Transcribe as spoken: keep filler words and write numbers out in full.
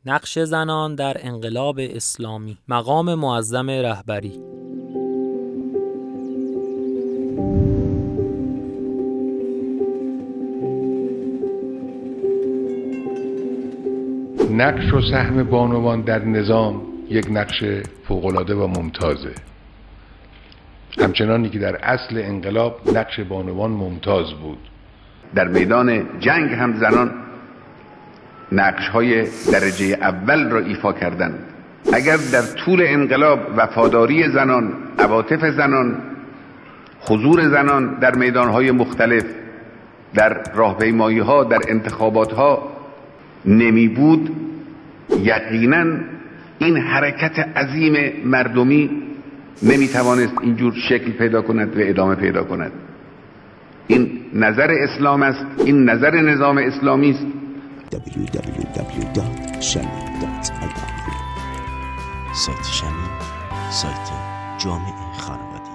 نقش زنان در انقلاب اسلامی، مقام معظم رهبری. نقش و سهم بانوان در نظام یک نقش فوق‌العاده و ممتازه، همچنانی که در اصل انقلاب نقش بانوان ممتاز بود. در میدان جنگ هم زنان نقش‌های درجه اول را ایفا کردند. اگر در طول انقلاب وفاداری زنان، عواطف زنان، حضور زنان در میدان‌های مختلف، در راهپیمایی‌ها، در انتخابات‌ها نمی بود، یقیناً این حرکت عظیم مردمی نمی توانست اینجور شکل پیدا کند و ادامه پیدا کند. این نظر اسلام است، این نظر نظام اسلامی است. دبلیو دبلیو دبلیو دات شمیم دات آی آر سایت شمیم، سایت جامعه خانوادگی.